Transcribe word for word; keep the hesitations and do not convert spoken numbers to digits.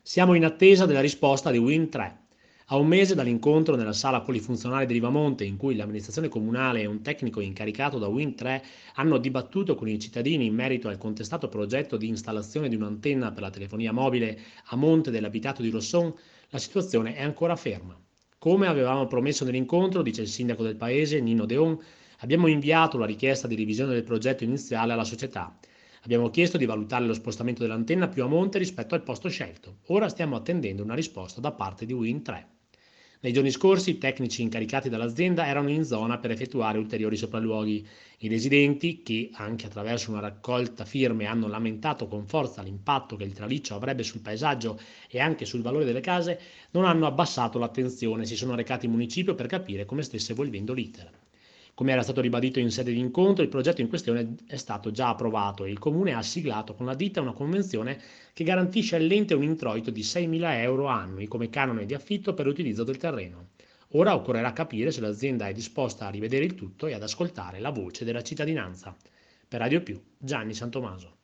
Siamo in attesa della risposta di Wind tre. A un mese dall'incontro nella sala polifunzionale di Rivamonte, in cui l'amministrazione comunale e un tecnico incaricato da Wind tre hanno dibattuto con i cittadini in merito al contestato progetto di installazione di un'antenna per la telefonia mobile a monte dell'abitato di Rosson, la situazione è ancora ferma. Come avevamo promesso nell'incontro, dice il sindaco del paese, Nino Deon, abbiamo inviato la richiesta di revisione del progetto iniziale alla società. Abbiamo chiesto di valutare lo spostamento dell'antenna più a monte rispetto al posto scelto. Ora stiamo attendendo una risposta da parte di Wind tre. Nei giorni scorsi i tecnici incaricati dall'azienda erano in zona per effettuare ulteriori sopralluoghi. I residenti, che anche attraverso una raccolta firme hanno lamentato con forza l'impatto che il traliccio avrebbe sul paesaggio e anche sul valore delle case, non hanno abbassato l'attenzione e si sono recati in municipio per capire come stesse evolvendo l'iter. Come era stato ribadito in sede di incontro, il progetto in questione è stato già approvato e il Comune ha siglato con la ditta una convenzione che garantisce all'ente un introito di seimila euro annui come canone di affitto per l'utilizzo del terreno. Ora occorrerà capire se l'azienda è disposta a rivedere il tutto e ad ascoltare la voce della cittadinanza. Per Radio Più, Gianni Santomaso.